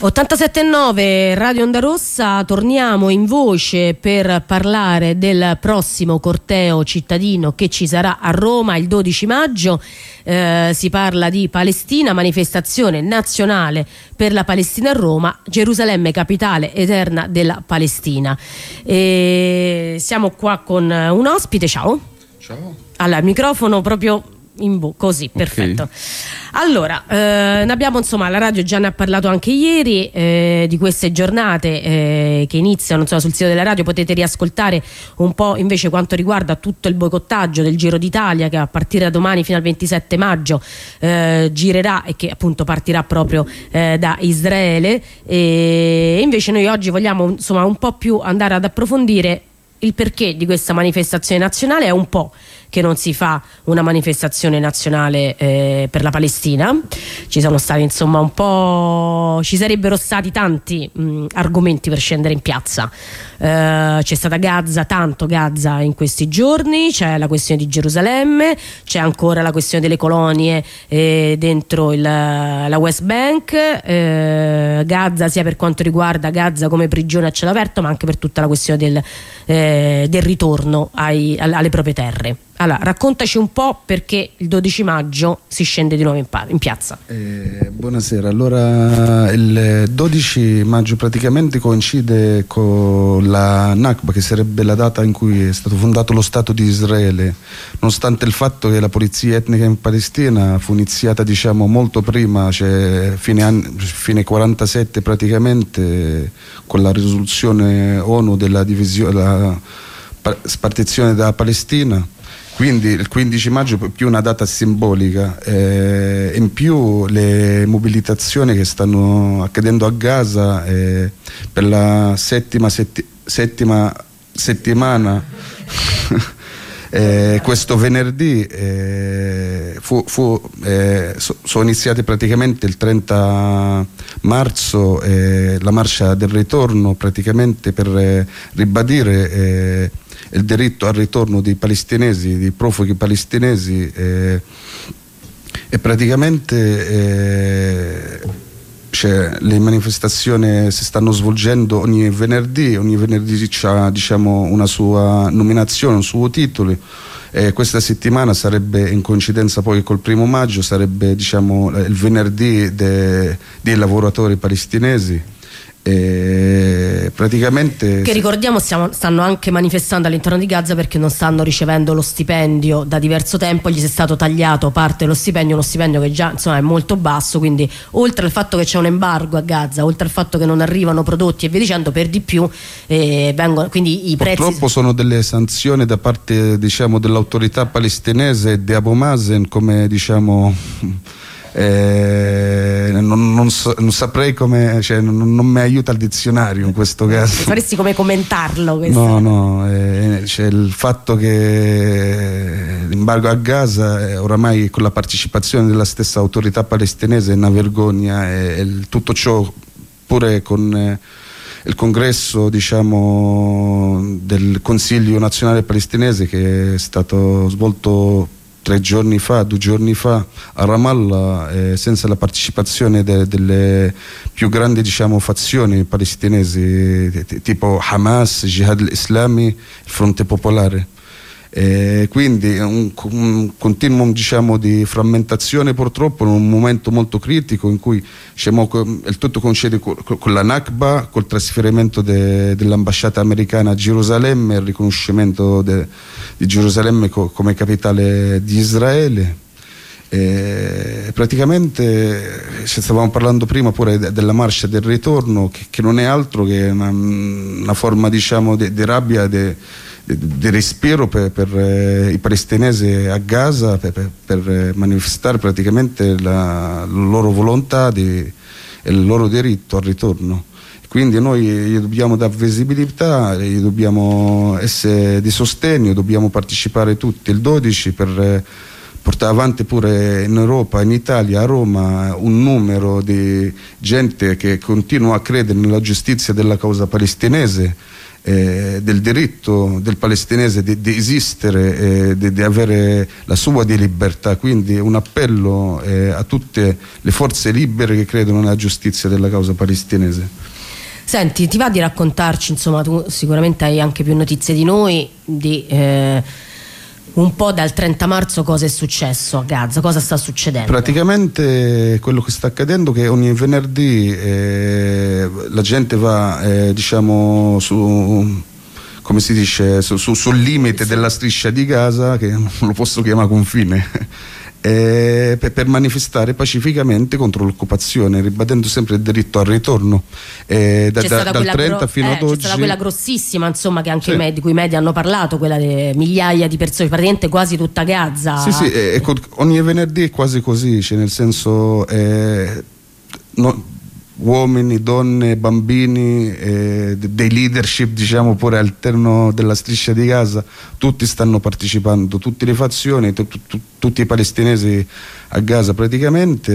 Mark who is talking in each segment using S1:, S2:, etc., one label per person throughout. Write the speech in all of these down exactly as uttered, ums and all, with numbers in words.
S1: ottantasette e nove Radio Onda Rossa, torniamo in voce per parlare del prossimo corteo cittadino che ci sarà a Roma il dodici maggio. Eh, si parla di Palestina, manifestazione nazionale per la Palestina a Roma, Gerusalemme capitale eterna della Palestina. E siamo qua con un ospite, ciao.
S2: Ciao.
S1: Allora, microfono proprio in vo- così, perfetto. Okay. Allora, eh, ne abbiamo, insomma, la radio già ne ha parlato anche ieri, eh, di queste giornate eh, che iniziano, insomma, sul sito della radio potete riascoltare un po' invece quanto riguarda tutto il boicottaggio del Giro d'Italia, che a partire da domani fino al ventisette maggio eh, girerà e che appunto partirà proprio eh, da Israele. E invece noi oggi vogliamo, insomma, un po' più andare ad approfondire il perché di questa manifestazione nazionale. È un po' che non si fa una manifestazione nazionale eh, per la Palestina. Ci sono stati, insomma, un po', ci sarebbero stati tanti mh, argomenti per scendere in piazza. Uh, c'è stata Gaza, tanto Gaza in questi giorni, c'è la questione di Gerusalemme, c'è ancora la questione delle colonie eh, dentro il, la West Bank, eh, Gaza sia per quanto riguarda Gaza come prigione a cielo aperto, ma anche per tutta la questione del, eh, del ritorno ai, alle proprie terre. Allora, raccontaci un po' perché il dodici maggio si scende di nuovo in, in piazza.
S2: Eh, buonasera, allora il dodici maggio praticamente coincide con la Nakba, che sarebbe la data in cui è stato fondato lo Stato di Israele, nonostante il fatto che la polizia etnica in Palestina fu iniziata, diciamo, molto prima, cioè fine, anni, fine quarantasette praticamente, con la risoluzione ONU della divisione, la spartizione della Palestina. Quindi il quindici maggio è più una data simbolica, eh, in più le mobilitazioni che stanno accadendo a Gaza eh, per la settima, setti, settima settimana eh, questo venerdì eh, fu, fu, eh, so, sono iniziate praticamente il trenta marzo eh, la marcia del ritorno, praticamente per eh, ribadire eh, il diritto al ritorno dei palestinesi, dei profughi palestinesi, eh, e praticamente eh, cioè, le manifestazioni si stanno svolgendo ogni venerdì, ogni venerdì c'ha, diciamo, una sua nominazione, un suo titolo. Eh, questa settimana sarebbe, in coincidenza poi col primo maggio, sarebbe, diciamo, il venerdì de, dei lavoratori palestinesi. E praticamente,
S1: che ricordiamo stiamo, stanno anche manifestando all'interno di Gaza perché non stanno ricevendo lo stipendio da diverso tempo, gli si è stato tagliato parte dello stipendio, uno stipendio che già, insomma, è molto basso, quindi oltre al fatto che c'è un embargo a Gaza, oltre al fatto che non arrivano prodotti e via dicendo, per di più eh, vengono, quindi i prezzi
S2: purtroppo sono delle sanzioni da parte, diciamo, dell'autorità palestinese e di Abu Mazen, come, diciamo, Eh, non, non, so, non saprei come, cioè, non, non mi aiuta il dizionario in questo caso.
S1: Sapresti come commentarlo questo?
S2: No, no, eh, c'è il fatto che l'embargo a Gaza eh, oramai con la partecipazione della stessa autorità palestinese è una vergogna, e, e tutto ciò pure con eh, il congresso, diciamo, del Consiglio Nazionale Palestinese, che è stato svolto tre giorni fa, due giorni fa a Ramallah, eh, senza la partecipazione de, delle più grandi, diciamo, fazioni palestinesi t- tipo Hamas, Jihad al-Islami, il Fronte Popolare. E quindi un, un continuum, diciamo, di frammentazione, purtroppo in un momento molto critico in cui, diciamo, il tutto coincide con, con la Nakba, col trasferimento de, dell'ambasciata americana a Gerusalemme, il riconoscimento de, di Gerusalemme co, come capitale di Israele. E praticamente stavamo parlando prima pure de, della marcia del ritorno, che, che non è altro che una, una forma, diciamo, di de rabbia, de, di respiro per, per eh, i palestinesi a Gaza, per, per, per manifestare praticamente la, la loro volontà di, e il loro diritto al ritorno. Quindi noi gli dobbiamo dare visibilità, gli dobbiamo essere di sostegno, dobbiamo partecipare tutti il dodici per eh, portare avanti pure in Europa, in Italia, a Roma, un numero di gente che continua a credere nella giustizia della causa palestinese. eh, del diritto del palestinese di, di esistere, eh, di, di avere la sua di libertà. Quindi un appello eh, a tutte le forze libere che credono nella giustizia della causa palestinese.
S1: Senti, ti va di raccontarci, insomma, tu sicuramente hai anche più notizie di noi, di eh, un po' dal trenta marzo cosa è successo a Gaza, cosa sta succedendo?
S2: Praticamente quello che sta accadendo è che ogni venerdì eh, la gente va eh, diciamo su, come si dice, su, su, sul limite della striscia di Gaza, che non lo posso chiamare confine, eh, per, per manifestare pacificamente contro l'occupazione, ribadendo sempre il diritto al ritorno. Eh, da, da, dal trenta fino
S1: eh,
S2: ad oggi
S1: c'è stata quella grossissima, insomma, che anche
S2: sì.
S1: i med- di cui i media hanno parlato, quella di migliaia di persone, praticamente quasi tutta Gaza.
S2: Sì, sì, eh, ecco, ogni venerdì è quasi così, cioè nel senso eh, no, uomini, donne, bambini, eh, dei leadership, diciamo, pure all'interno della striscia di Gaza, tutti stanno partecipando, tutte le fazioni, tu, tu, tutti i palestinesi a Gaza praticamente,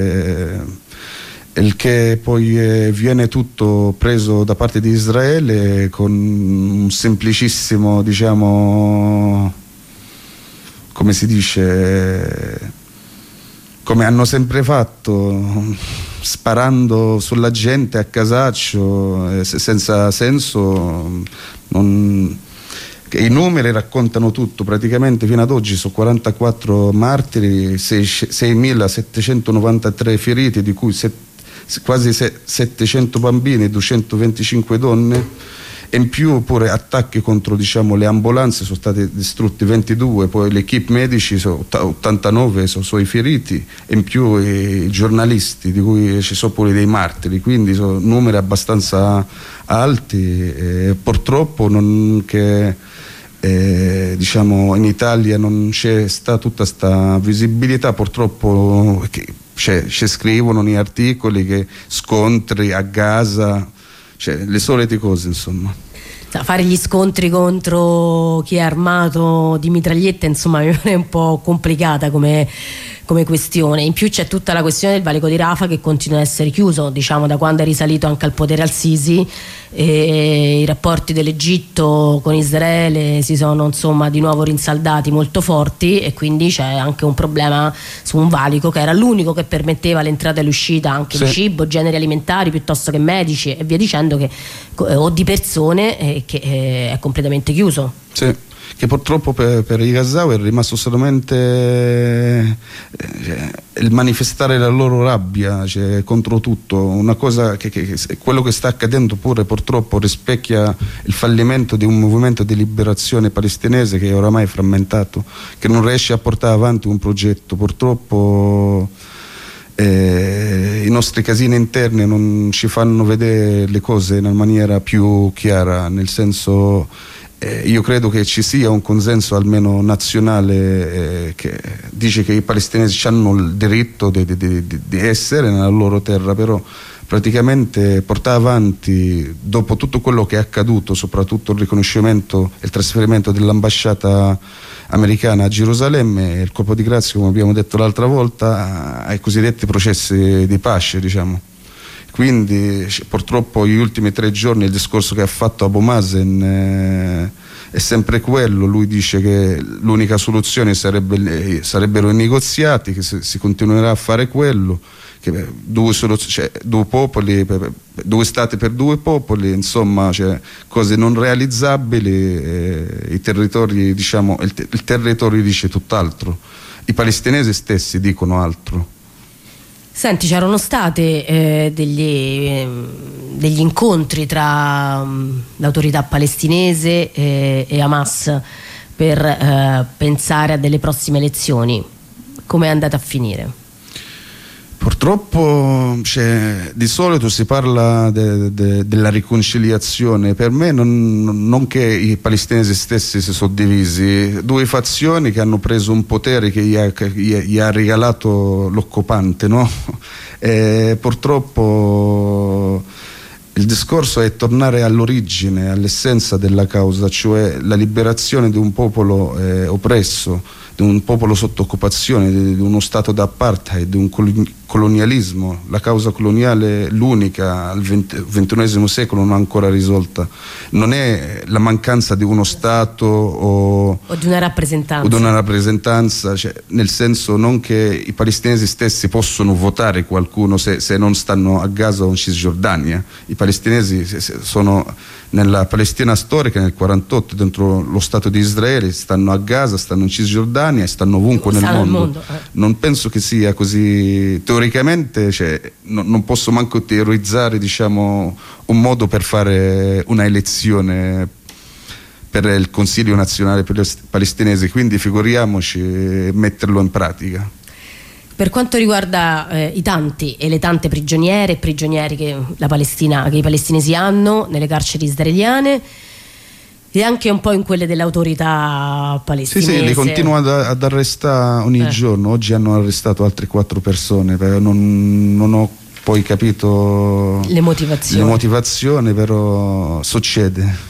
S2: eh, il che poi eh, viene tutto preso da parte di Israele con un semplicissimo, diciamo, come si dice, come hanno sempre fatto, sparando sulla gente a casaccio, eh, senza senso. Non, i numeri raccontano tutto, praticamente fino ad oggi sono quarantaquattro martiri, seimilasettecentonovantatré feriti, di cui set, quasi settecento bambini, duecentoventicinque donne, e in più pure attacchi contro, diciamo, le ambulanze, sono stati distrutti ventidue, poi le equip medici sono ottantanove, sono, sono i feriti, e in più i giornalisti, di cui ci sono pure dei martiri, quindi sono numeri abbastanza alti. E purtroppo non che eh, diciamo in Italia non c'è sta tutta questa visibilità, purtroppo che ci scrivono nei articoli che scontri a Gaza, cioè le solite cose, insomma.
S1: Fare gli scontri contro chi è armato di mitragliette, insomma, mi pare un po' complicata come, come questione. In più c'è tutta la questione del valico di Rafah, che continua a essere chiuso, diciamo, da quando è risalito anche al potere al-Sisi, e i rapporti dell'Egitto con Israele si sono, insomma, di nuovo rinsaldati molto forti, e quindi c'è anche un problema su un valico che era l'unico che permetteva l'entrata e l'uscita anche sì. di cibo, generi alimentari piuttosto che medici e via dicendo, che, o di persone, eh, che eh, è completamente chiuso.
S2: Sì, che purtroppo per, per i Gazawi è rimasto solamente eh, il manifestare la loro rabbia, cioè, contro tutto, una cosa che, che, che quello che sta accadendo pure purtroppo rispecchia il fallimento di un movimento di liberazione palestinese che è oramai frammentato, che non riesce a portare avanti un progetto. Purtroppo Eh, i nostri casini interni non ci fanno vedere le cose in una maniera più chiara, nel senso eh, io credo che ci sia un consenso almeno nazionale eh, che dice che i palestinesi hanno il diritto di, di, di, di essere nella loro terra, però praticamente portare avanti, dopo tutto quello che è accaduto, soprattutto il riconoscimento e il trasferimento dell'ambasciata americana a Gerusalemme, il colpo di grazia, come abbiamo detto l'altra volta, ai cosiddetti processi di pace, diciamo. Quindi purtroppo gli ultimi tre giorni il discorso che ha fatto Abu Mazen eh, è sempre quello. Lui dice che l'unica soluzione sarebbe, sarebbero i negoziati, che si, si continuerà a fare quello, che due, cioè, due popoli, due stati per due popoli, insomma, cioè, cose non realizzabili. Eh, i territori, diciamo, il, il territorio dice tutt'altro, i palestinesi stessi dicono altro.
S1: Senti, c'erano state eh, degli, eh, degli incontri tra um, l'autorità palestinese e, e Hamas per eh, pensare a delle prossime elezioni. Come è andata a finire?
S2: Purtroppo, cioè, di solito si parla de, de, della riconciliazione. Per me non, non che i palestinesi stessi si sono divisi, due fazioni che hanno preso un potere che gli ha, che gli ha regalato l'occupante, no? E purtroppo il discorso è tornare all'origine, all'essenza della causa, cioè la liberazione di un popolo eh, oppresso, di un popolo sotto occupazione, di, di uno stato d'apartheid, di un colonialismo, la causa coloniale, l'unica al ventunesimo secolo non ancora risolta. Non è la mancanza di uno Stato o,
S1: o di una rappresentanza,
S2: o di una rappresentanza, cioè, nel senso non che i palestinesi stessi possono votare qualcuno se, se non stanno a Gaza o in Cisgiordania. I palestinesi sono nella Palestina storica nel quarantotto, dentro lo Stato di Israele, stanno a Gaza, stanno in Cisgiordania e stanno ovunque nel mondo, mondo eh. Non penso che sia così teoricamente, cioè, no, non posso manco teorizzare, diciamo, un modo per fare una elezione per il Consiglio nazionale palestinese, quindi figuriamoci metterlo in pratica.
S1: Per quanto riguarda eh, i tanti e le tante prigioniere e prigionieri che, la Palestina, che i palestinesi hanno nelle carceri israeliane e anche un po' in quelle dell'autorità palestinese.
S2: Sì, sì, li continuano ad, ad arrestare ogni eh. giorno. Oggi hanno arrestato altre quattro persone, però non, non ho poi capito
S1: le motivazioni.
S2: Le motivazioni, però succede.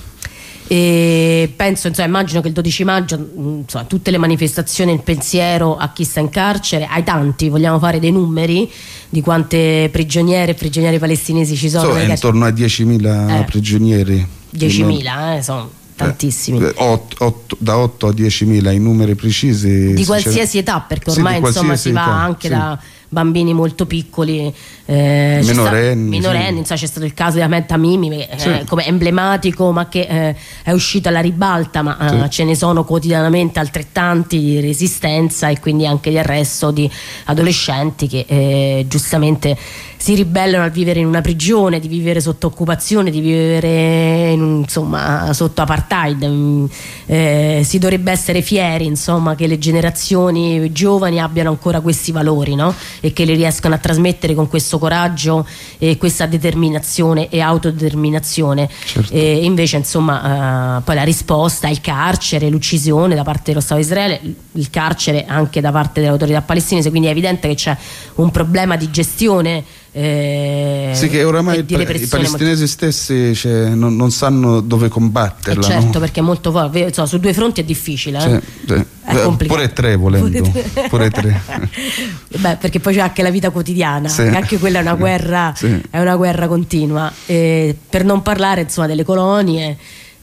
S1: E penso, insomma, immagino che il dodici maggio, insomma, tutte le manifestazioni, il pensiero a chi sta in carcere, ai tanti, vogliamo fare dei numeri di quante prigioniere e prigionieri palestinesi ci sono?
S2: So, intorno a diecimila eh. prigionieri.
S1: diecimila, eh, sono tantissimi.
S2: Eh, otto, otto, da otto a diecimila i numeri precisi.
S1: Di qualsiasi età, perché ormai sì, insomma si va età, anche sì. da bambini molto piccoli, eh,
S2: minorenni,
S1: minorenni
S2: sì.
S1: insomma, c'è stato il caso di Ahmed Tamimi eh,
S2: sì.
S1: come emblematico, ma che eh, è uscito alla ribalta, ma sì. eh, ce ne sono quotidianamente altrettanti di resistenza e quindi anche di arresto di adolescenti che eh, giustamente si ribellano al vivere in una prigione, di vivere sotto occupazione, di vivere in, insomma, sotto apartheid. Eh, si dovrebbe essere fieri, insomma, che le generazioni giovani abbiano ancora questi valori, no? E che li riescano a trasmettere con questo coraggio e questa determinazione e autodeterminazione.
S2: Certo.
S1: E invece, insomma, eh, poi la risposta è il carcere, l'uccisione da parte dello Stato di Israele, il carcere anche da parte dell'autorità palestinese, quindi è evidente che c'è un problema di gestione. Eh,
S2: sì, che oramai i palestinesi molto... stessi, cioè, non, non sanno dove combatterla.
S1: Eh certo, no? Perché è molto forte, insomma, su due fronti è difficile, eh?
S2: Sì, sì. È complicato. Pure tre volendo. Pure tre.
S1: Beh, perché poi c'è anche la vita quotidiana, sì. E anche quella è una guerra, sì. È una guerra continua. E per non parlare, insomma, delle colonie.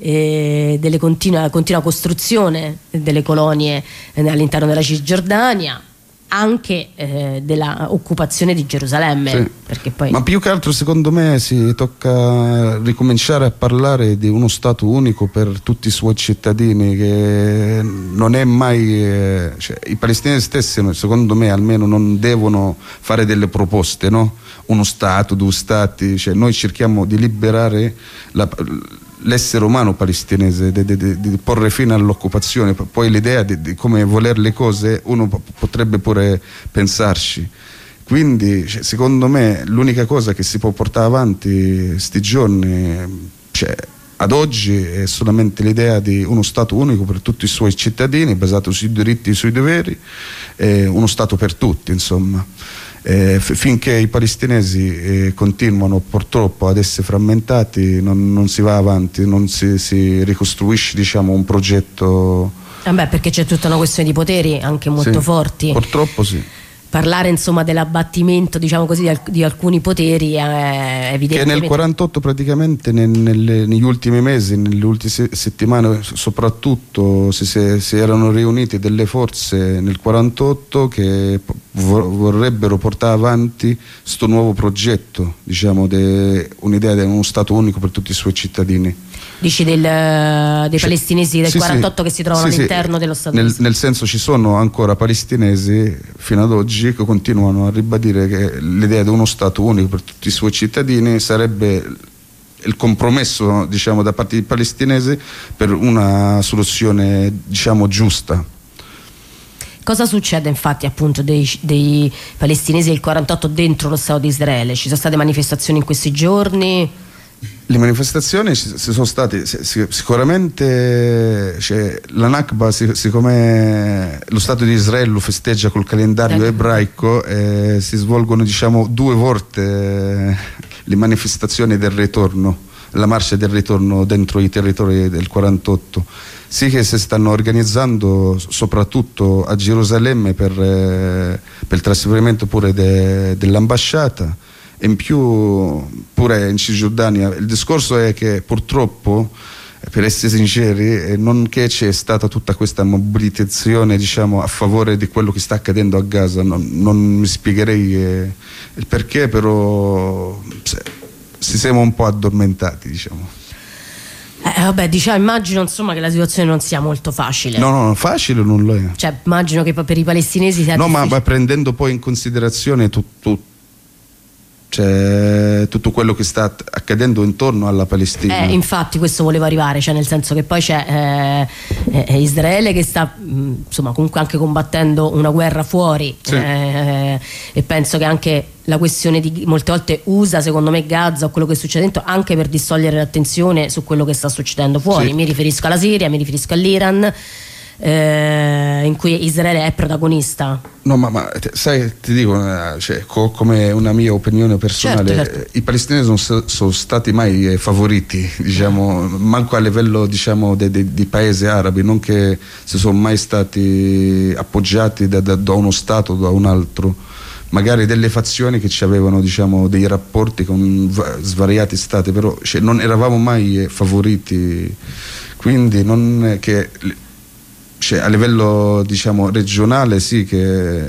S1: E delle continua, continua costruzione delle colonie all'interno della Cisgiordania, anche eh, della occupazione di Gerusalemme, sì. Perché poi...
S2: Ma più che altro secondo me si tocca ricominciare a parlare di uno Stato unico per tutti i suoi cittadini, che non è mai eh, cioè, i palestinesi stessi secondo me almeno non devono fare delle proposte, no? Uno Stato, due Stati, cioè, noi cerchiamo di liberare la, l'essere umano palestinese, di, di, di porre fine all'occupazione. Poi l'idea di, di come voler le cose uno p- potrebbe pure pensarci. Quindi cioè, secondo me l'unica cosa che si può portare avanti sti giorni, cioè, ad oggi, è solamente l'idea di uno Stato unico per tutti i suoi cittadini, basato sui diritti e sui doveri, e uno Stato per tutti, insomma. Eh, f- finché i palestinesi eh, continuano purtroppo ad essere frammentati, non, non si va avanti, non si, si ricostruisce, diciamo, un progetto.
S1: Eh beh, perché c'è tutta una questione di poteri anche molto
S2: sì,
S1: forti.
S2: Purtroppo sì.
S1: Parlare, insomma, dell'abbattimento, diciamo così, di, alc- di alcuni poteri è evidente.
S2: Che nel quarantotto praticamente nel, nelle, negli ultimi mesi, nelle ultime se- settimane soprattutto, si, si, si erano riunite delle forze nel quarantotto che vor- vorrebbero portare avanti questo nuovo progetto, diciamo, de, un'idea di uno Stato unico per tutti i suoi cittadini.
S1: Dici del, dei
S2: C'è,
S1: palestinesi del
S2: sì,
S1: quarantotto
S2: sì,
S1: che si trovano
S2: sì,
S1: all'interno
S2: sì,
S1: dello Stato
S2: nel,
S1: di
S2: nel senso ci sono ancora palestinesi fino ad oggi che continuano a ribadire che l'idea di uno Stato unico per tutti i suoi cittadini sarebbe il compromesso, diciamo, da parte dei palestinesi per una soluzione, diciamo, giusta.
S1: Cosa succede infatti appunto dei, dei palestinesi del quarantotto dentro lo Stato di Israele? Ci sono state manifestazioni in questi giorni?
S2: Le manifestazioni ci sono state sicuramente, cioè, la Nakba, siccome lo Stato di Israele lo festeggia col calendario eh. ebraico, eh, si svolgono, diciamo, due volte le manifestazioni del ritorno la marcia del ritorno dentro i territori del quarantotto. Sì che si stanno organizzando soprattutto a Gerusalemme per, eh, per il trasferimento pure de, dell'ambasciata, e in più pure in Cisgiordania. Il discorso è che purtroppo, per essere sinceri, non che c'è stata tutta questa mobilitazione, diciamo, a favore di quello che sta accadendo a Gaza, non, non mi spiegherei eh, il perché, però se, si siamo un po' addormentati, diciamo.
S1: Eh, vabbè, diciamo, immagino insomma che la situazione non sia molto facile.
S2: No, no, facile non lo è.
S1: Cioè, immagino che per i palestinesi sia
S2: no,
S1: difficile.
S2: ma, ma prendendo poi in considerazione tutto, cioè, tutto quello che sta accadendo intorno alla Palestina.
S1: Eh, infatti questo volevo arrivare, cioè nel senso che poi c'è eh, eh, Israele che sta mh, insomma comunque anche combattendo una guerra fuori, sì. eh, e penso che anche la questione di molte volte usa secondo me Gaza o quello che succede dentro anche per distogliere l'attenzione su quello che sta succedendo fuori.
S2: Sì.
S1: Mi riferisco alla Siria, mi riferisco all'Iran, eh, in cui Israele è protagonista.
S2: No, ma, ma sai, ti dico, cioè, co come una mia opinione personale,
S1: certo, certo.
S2: I palestinesi non sono stati mai favoriti, diciamo, manco a livello, diciamo, di de, de paesi arabi, non che si sono mai stati appoggiati da, da, da uno Stato o da un altro. Magari delle fazioni che ci avevano, diciamo, dei rapporti con svariati stati, però cioè, non eravamo mai favoriti, quindi non è che cioè, a livello, diciamo, regionale sì che,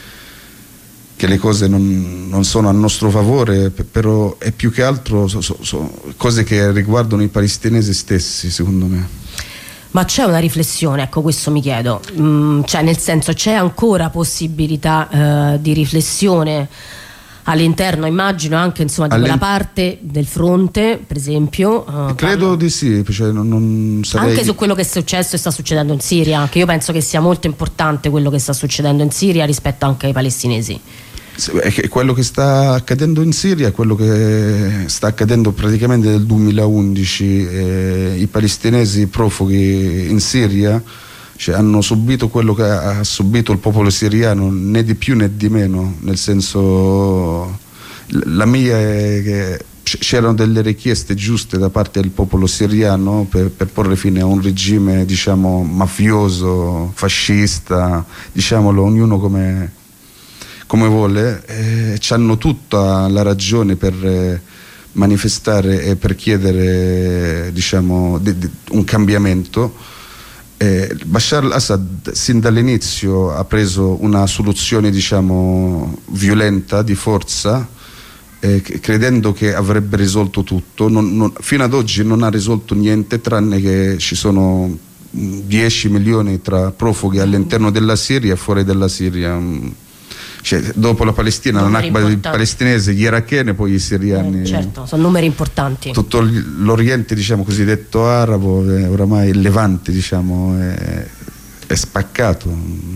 S2: che le cose non, non sono a nostro favore, però è più che altro so, so, so, cose che riguardano i palestinesi stessi, secondo me.
S1: Ma c'è una riflessione, ecco, questo mi chiedo, mm, cioè nel senso, c'è ancora possibilità eh, di riflessione all'interno, immagino, anche insomma di quella parte del fronte, per esempio? Eh,
S2: Credo di sì, cioè, non, non sarei...
S1: Anche su quello che è successo e sta succedendo in Siria, che io penso che sia molto importante quello che sta succedendo in Siria rispetto anche ai palestinesi.
S2: È quello che sta accadendo in Siria è quello che sta accadendo praticamente nel duemilaundici. Eh, i palestinesi profughi in Siria, cioè, hanno subito quello che ha subito il popolo siriano, né di più né di meno, nel senso, la mia è che c'erano delle richieste giuste da parte del popolo siriano per, per porre fine a un regime, diciamo, mafioso, fascista, diciamolo ognuno come come vuole, eh, hanno tutta la ragione per eh, manifestare e per chiedere, diciamo, di, di, un cambiamento. Eh, Bashar al-Assad sin dall'inizio ha preso una soluzione, diciamo, violenta, di forza, eh, credendo che avrebbe risolto tutto. Non, non, fino ad oggi non ha risolto niente, tranne che ci sono dieci milioni tra profughi all'interno della Siria e fuori della Siria. Cioè, dopo la Palestina, la Nakba dei palestinesi, gli iracheni e poi i siriani.
S1: Eh, certo, sono numeri importanti.
S2: Tutto l'Oriente, diciamo, cosiddetto arabo, eh, oramai il Levante, diciamo, è, è spaccato,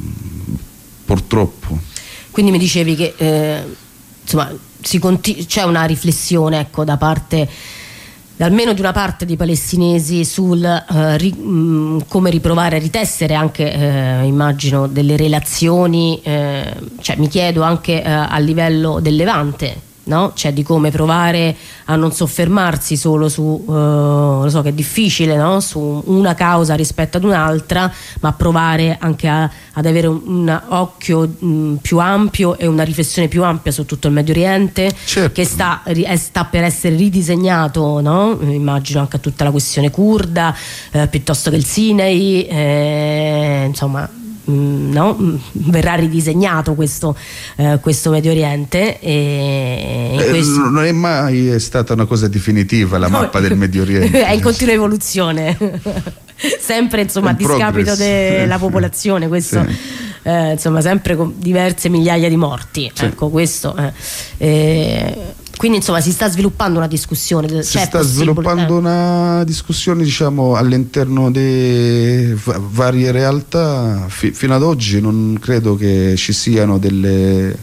S2: purtroppo.
S1: Quindi mi dicevi che eh, insomma c'è una riflessione, ecco, da parte, almeno di una parte dei palestinesi, sul uh, ri, mh, come riprovare a ritessere anche, eh, immagino, delle relazioni, eh, cioè mi chiedo anche eh, a livello del Levante, no? Cioè di come provare a non soffermarsi solo su, uh, lo so che è difficile, no? Su una causa rispetto ad un'altra, ma provare anche a, ad avere un, un occhio mh, più ampio e una riflessione più ampia su tutto il Medio Oriente, certo. Che sta, è, sta per essere ridisegnato, no? Immagino anche a tutta la questione curda, eh, piuttosto che il Sinai, eh, insomma. No? Verrà ridisegnato questo, eh, questo Medio Oriente e
S2: eh,
S1: questo...
S2: non è mai stata una cosa definitiva la no, mappa del Medio Oriente,
S1: è in continua evoluzione sempre, insomma, a discapito della popolazione, questo sì. eh, insomma, sempre con diverse migliaia di morti, sì. Ecco questo eh. Eh, quindi insomma si sta sviluppando una discussione,
S2: si sta sviluppando eh. una discussione, diciamo, all'interno di varie realtà. F fino ad oggi non credo che ci siano delle,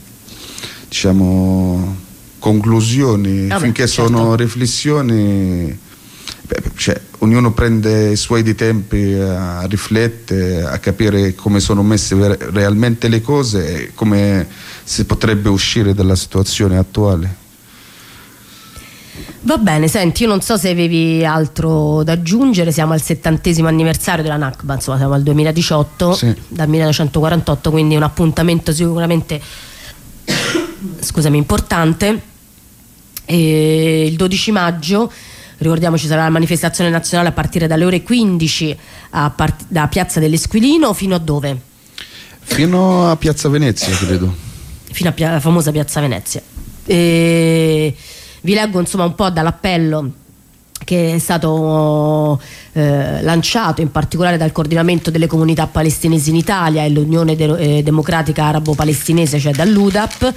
S2: diciamo, conclusioni. Vabbè, finché certo. Sono riflessioni, beh, cioè, ognuno prende i suoi di tempi, a riflette, a capire come sono messe realmente le cose e come si potrebbe uscire dalla situazione attuale.
S1: Va bene, senti, io non so se avevi altro da aggiungere, siamo al settantesimo anniversario della Nakba, insomma siamo al duemiladiciotto, sì. Dal millenovecentoquarantotto, quindi un appuntamento sicuramente scusami, importante. E il dodici maggio, ricordiamoci, sarà la manifestazione nazionale a partire dalle ore quindici a part- da Piazza dell'Esquilino fino a dove?
S2: Fino a Piazza Venezia, credo.
S1: Fino alla famosa Piazza Venezia. E vi leggo insomma un po' dall'appello che è stato eh, lanciato in particolare dal coordinamento delle comunità palestinesi in Italia e l'Unione De- eh, Democratica Arabo-Palestinese, cioè dall'U D A P.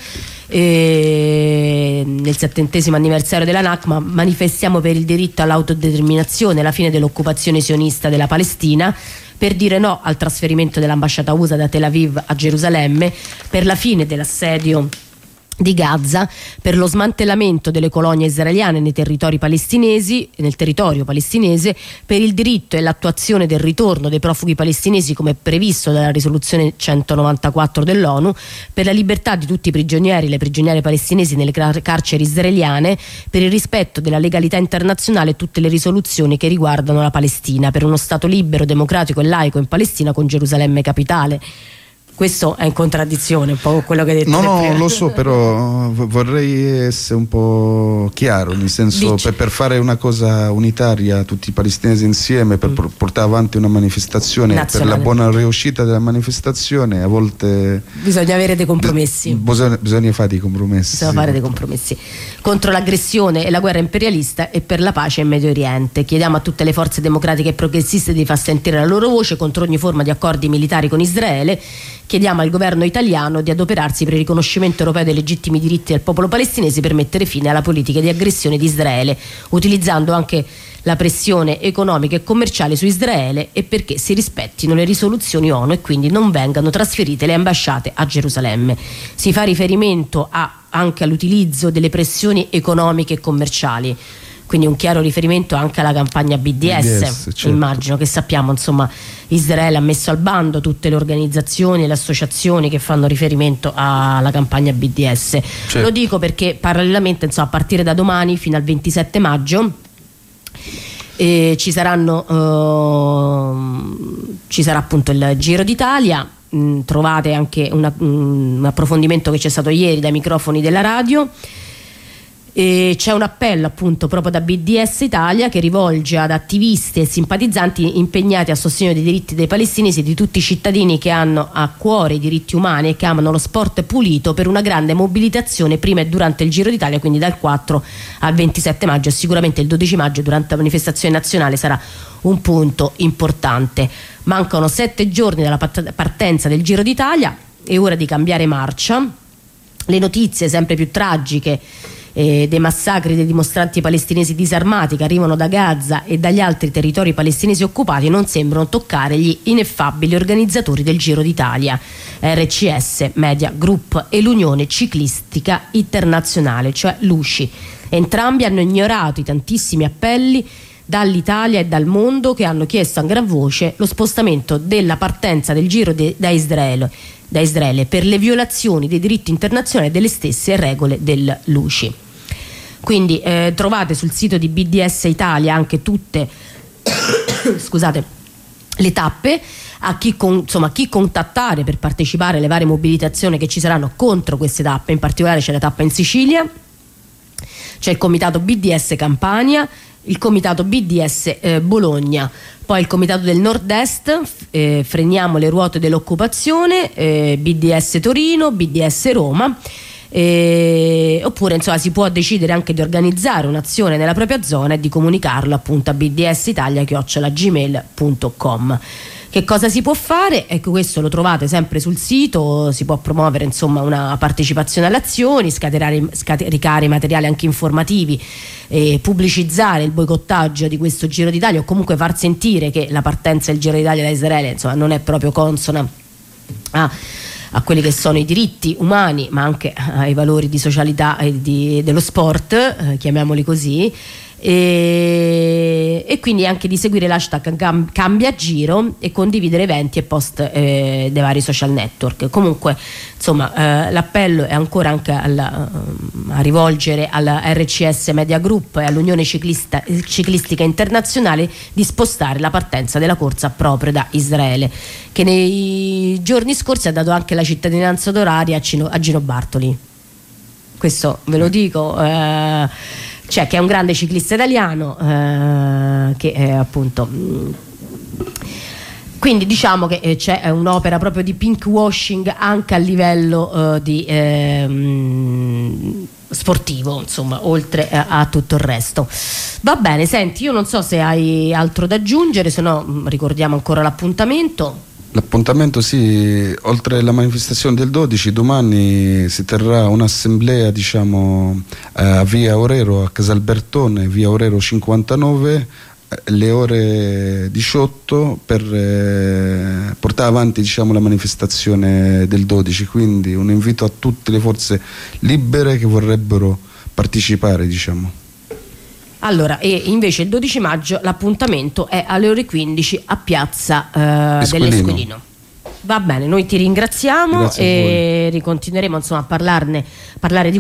S1: E nel settantesimo anniversario della Nakba manifestiamo per il diritto all'autodeterminazione e la fine dell'occupazione sionista della Palestina, per dire no al trasferimento dell'ambasciata U S A da Tel Aviv a Gerusalemme, per la fine dell'assedio di Gaza, per lo smantellamento delle colonie israeliane nei territori palestinesi, nel territorio palestinese, per il diritto e l'attuazione del ritorno dei profughi palestinesi come previsto dalla risoluzione centonovantaquattro dell'ONU, per la libertà di tutti i prigionieri e le prigioniere palestinesi nelle carceri israeliane, per il rispetto della legalità internazionale e tutte le risoluzioni che riguardano la Palestina, per uno Stato libero, democratico e laico in Palestina con Gerusalemme capitale. Questo è in contraddizione un po' con quello che hai detto.
S2: No, no,
S1: prima.
S2: Lo so, però vorrei essere un po' chiaro, nel senso per, per fare una cosa unitaria, tutti i palestinesi insieme, per mm. portare avanti una manifestazione, nazionale. Per la buona riuscita della manifestazione, a volte
S1: bisogna avere dei compromessi.
S2: Bisogna, bisogna fare dei compromessi.
S1: Bisogna sì. fare dei compromessi contro l'aggressione e la guerra imperialista e per la pace in Medio Oriente. Chiediamo a tutte le forze democratiche e progressiste di far sentire la loro voce contro ogni forma di accordi militari con Israele. Chiediamo al governo italiano di adoperarsi per il riconoscimento europeo dei legittimi diritti del popolo palestinese per mettere fine alla politica di aggressione di Israele, utilizzando anche la pressione economica e commerciale su Israele, e perché si rispettino le risoluzioni ONU e quindi non vengano trasferite le ambasciate a Gerusalemme. Si fa riferimento a, anche all'utilizzo delle pressioni economiche e commerciali, quindi un chiaro riferimento anche alla campagna B D S, B D S certo. Immagino che sappiamo, insomma, Israele ha messo al bando tutte le organizzazioni e le associazioni che fanno riferimento alla campagna B D S. Certo. Lo dico perché parallelamente, insomma, a partire da domani fino al ventisette maggio eh, ci saranno eh, ci sarà appunto il Giro d'Italia. Mh, trovate anche una, mh, un approfondimento che c'è stato ieri dai microfoni della radio. E c'è un appello appunto proprio da B D S Italia che rivolge ad attivisti e simpatizzanti impegnati a sostegno dei diritti dei palestinesi e di tutti i cittadini che hanno a cuore i diritti umani e che amano lo sport pulito, per una grande mobilitazione prima e durante il Giro d'Italia, quindi dal quattro al ventisette maggio, e sicuramente il dodici maggio durante la manifestazione nazionale sarà un punto importante. Mancano sette giorni dalla partenza del Giro d'Italia, è ora di cambiare marcia. Le notizie sempre più tragiche Eh, dei massacri dei dimostranti palestinesi disarmati che arrivano da Gaza e dagli altri territori palestinesi occupati non sembrano toccare gli ineffabili organizzatori del Giro d'Italia, R C S Media Group e l'Unione Ciclistica Internazionale, cioè l'U C I. Entrambi hanno ignorato i tantissimi appelli dall'Italia e dal mondo che hanno chiesto a gran voce lo spostamento della partenza del Giro de- da Israele da Israele per le violazioni dei diritti internazionali e delle stesse regole dell'U C I. Quindi eh, trovate sul sito di B D S Italia anche tutte scusate, le tappe, a chi, con, insomma, chi contattare per partecipare alle varie mobilitazioni che ci saranno contro queste tappe. In particolare c'è la tappa in Sicilia, c'è il comitato B D S Campania, il comitato B D S eh, Bologna, poi il comitato del Nord-Est, eh, Freniamo le ruote dell'occupazione, eh, B D S Torino, B D S Roma. Eh, oppure insomma si può decidere anche di organizzare un'azione nella propria zona e di comunicarlo appunto a b d s italia chiocciola gmail punto com. Che cosa si può fare? Ecco, questo lo trovate sempre sul sito. Si può promuovere insomma una partecipazione alle azioni, scatenare, scaricare materiali anche informativi, eh, pubblicizzare il boicottaggio di questo Giro d'Italia, o comunque far sentire che la partenza del Giro d'Italia da Israele insomma non è proprio consona a a quelli che sono i diritti umani, ma anche ai valori di socialità e di, dello sport, eh, chiamiamoli così. e, e quindi anche di seguire l'hashtag cam, Cambia Giro e condividere eventi e post eh, dei vari social network. Comunque insomma eh, l'appello è ancora anche alla, a rivolgere alla R C S Media Group e all'Unione Ciclista, Ciclistica Internazionale di spostare la partenza della corsa proprio da Israele, che nei giorni scorsi ha dato anche la cittadinanza onoraria a, Cino, a Gino Bartoli. Questo ve lo dico, eh, cioè che è un grande ciclista italiano, eh, che è appunto mh, quindi diciamo che eh, c'è un'opera proprio di pink washing anche a livello eh, di eh, mh, sportivo, insomma, oltre a, a tutto il resto. Va bene, senti, io non so se hai altro da aggiungere, se no mh, ricordiamo ancora l'appuntamento.
S2: L'appuntamento, sì, oltre alla manifestazione del dodici, domani si terrà un'assemblea, diciamo, a via Orero, a Casalbertone, via Orero cinquantanove, le ore diciotto, per eh, portare avanti, diciamo, la manifestazione del dodici, quindi un invito a tutte le forze libere che vorrebbero partecipare, diciamo.
S1: Allora, e invece il dodici maggio l'appuntamento è alle ore quindici a piazza eh, dell'Esquilino. Va bene, noi ti ringraziamo. Grazie e ricontinueremo insomma a parlarne, parlare di